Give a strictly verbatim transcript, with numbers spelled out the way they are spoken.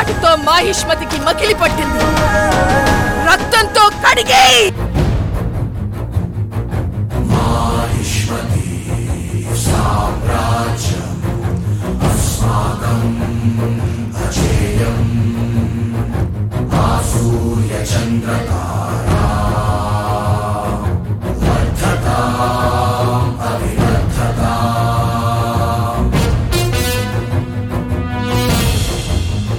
వాటితో మాహిష్మతికి మకిలి పట్టింది. రక్తంతో కడిగే మాహిష్మతి సామ్రాజ్యం అస్మాకం అజేయం. ఆ సూర్య చంద్రతారా